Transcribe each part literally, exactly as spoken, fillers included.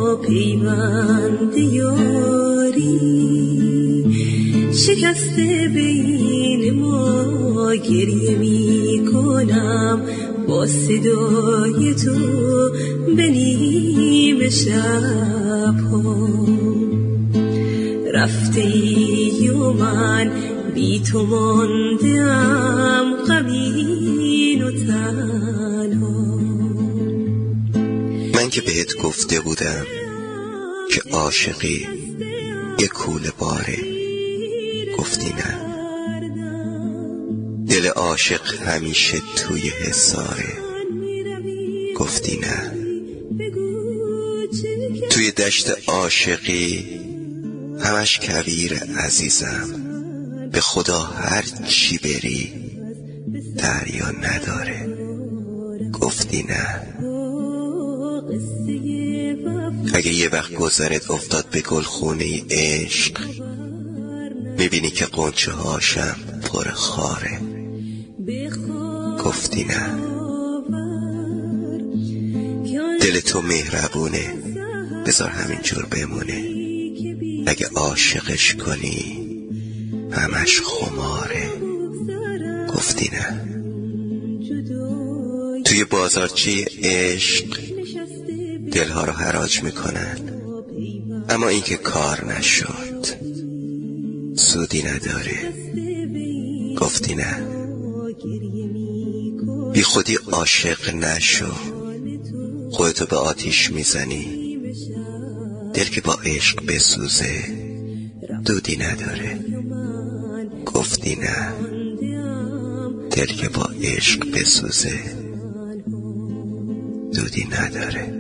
پیوند یاری شکسته بین ما گریه می کنم با صدای تو به نیمه شب ها رفته ای و من بی تو ماندم غمین و تنها. من که بهت گفته بودم که عاشقی یه کوله باره، گفتی نه. دل عاشق همیشه توی حصاره، گفتی نه. توی دشت عاشقی همش کویر عزیزم، به خدا هر چی بری دریا نداره، گفتی نه. اگه یه وقت گذرت افتاد به گلخونه عشق، میبینی که قنچه هاشم پر خاره، گفتی نه. دل تو مهربونه، بذار همینجور بمونه. اگه عاشقش کنی همش خماره، گفتی نه. توی بازارچه عشق دلها رو حراج میکنن، اما این که کار نشد سودی نداره، گفتی نه. بی خودی عاشق نشو، خودتو به آتیش میزنی. دل که با عشق بسوزه دودی نداره، گفتی نه. دل که با عشق بسوزه دودی نداره،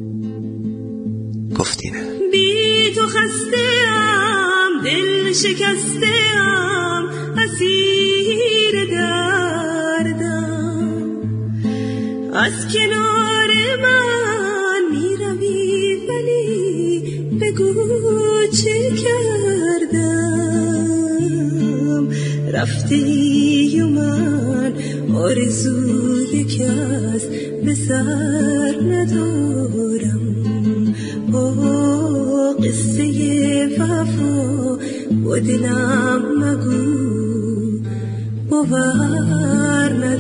گفتی نه. بی تو خسته‌ام، دل شکسته‌ام، اسیر دردم. از کنار من میروی ولی بگو چه کردم. رفتی و من آرزوی کس به سر ندارم. آه قصه وفا با دلم مگو باور